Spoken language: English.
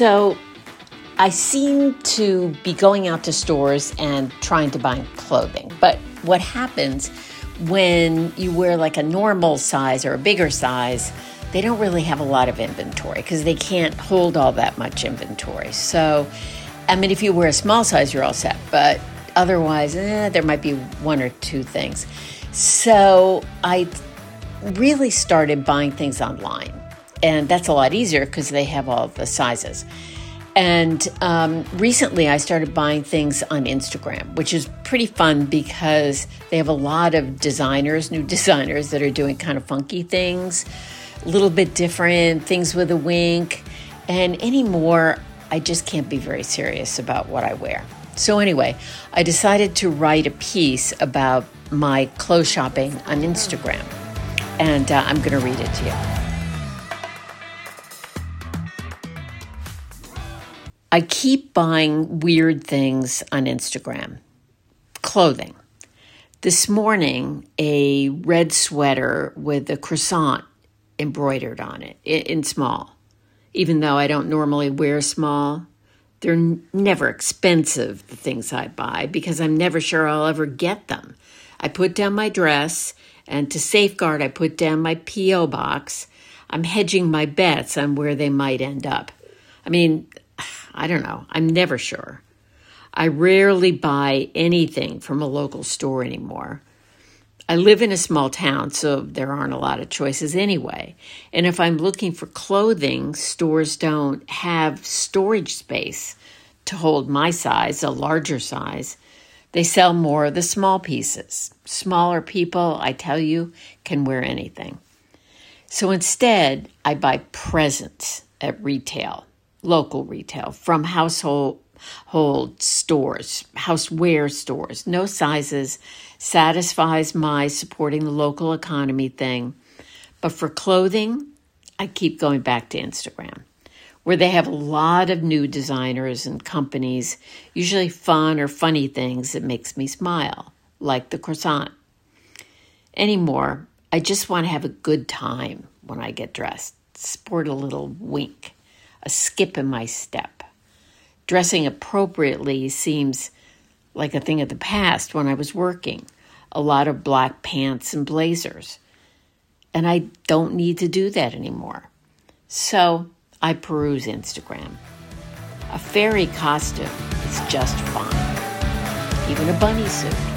So I seem to be going out to stores and trying to buy clothing. But what happens when you wear like a normal size or a bigger size, they don't really have a lot of inventory because they can't hold all that much inventory. So, I mean, if you wear a small size, you're all set. But otherwise, there might be one or two things. So I really started buying things online. And that's a lot easier because they have all the sizes. And recently I started buying things on Instagram, which is pretty fun because they have a lot of new designers that are doing kind of funky things, a little bit different, things with a wink. And anymore, I just can't be very serious about what I wear. So anyway, I decided to write a piece about my clothes shopping on Instagram. And I'm going to read it to you. I keep buying weird things on Instagram. Clothing. This morning, a red sweater with a croissant embroidered on it in small. Even though I don't normally wear small, they're never expensive, the things I buy, because I'm never sure I'll ever get them. I put down my dress, and to safeguard, I put down my P.O. box. I'm hedging my bets on where they might end up. I mean, I don't know. I'm never sure. I rarely buy anything from a local store anymore. I live in a small town, so there aren't a lot of choices anyway. And if I'm looking for clothing, stores don't have storage space to hold my size, a larger size. They sell more of the small pieces. Smaller people, I tell you, can wear anything. So instead, I buy presents at retail. Local retail, from household stores, houseware stores. No sizes, satisfies my supporting the local economy thing. But for clothing, I keep going back to Instagram, where they have a lot of new designers and companies, usually fun or funny things that makes me smile, like the croissant. Anymore, I just want to have a good time when I get dressed, sport a little wink. A skip in my step. Dressing appropriately seems like a thing of the past when I was working. A lot of black pants and blazers. And I don't need to do that anymore. So I peruse Instagram. A fairy costume is just fine. Even a bunny suit.